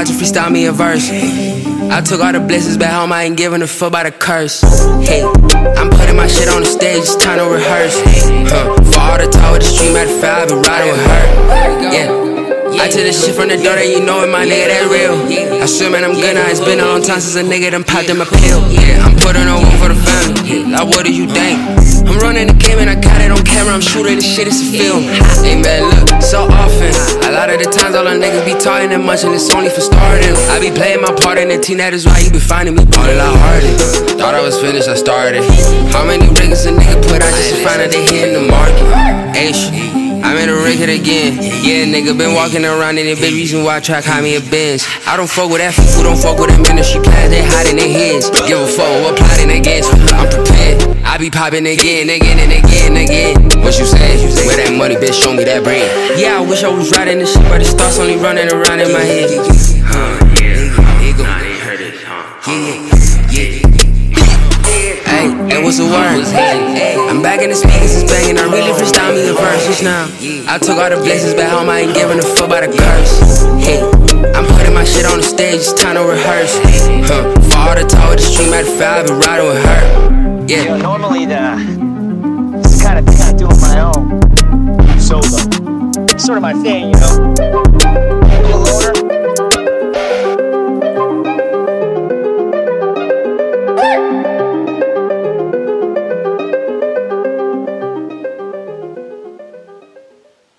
to freestyle me a verse. I took all the blessings back home, I ain't giving a fuck about a curse. Hey, I'm putting my shit on the stage, it's time to rehearse. For all the talk with the stream at the 5, I been riding with her. Yeah, I took this shit from the door that you know it, my nigga, that real. I swear, man, I'm good now, it's been a long time since a nigga done popped in my pill. Yeah, I'm putting on one for the family, like what do you think? I'm running the game and I got it on camera, I'm shooting this shit, it's a film. Hey man, look, so often, a lot of the times all the niggas be talking that much and it's only for starting. I be playing my part in the team, that is why you be finding me ballin' like Harden. Thought I was finished, I started. How many niggas a nigga put out just to find out they hit in the market? I'm in a record again. Yeah, nigga been walking around in the big reason why I try to hide me a Benz. I don't fuck with that fool, don't fuck with them industry plans, they hiding their heads. Give a fuck what plotting against, I'm prepared. I be popping again and again. What you say? Where that money, bitch, show me that bread. Yeah, I wish I was riding this shit, but the thoughts only running around in my head. Hey, what's the word? I'm back in the speakers, it's banging. I really freestyle me a verse just now. I took all the blessings back home, I ain't giving a fuck about a curse. Hey, I'm putting my shit on the stage, it's time to rehearse. For all the talk with the stream at the 5, I been riding with her. Yeah. You know, normally this kind of thing I do on my own, solo. It's sort of my thing, you know.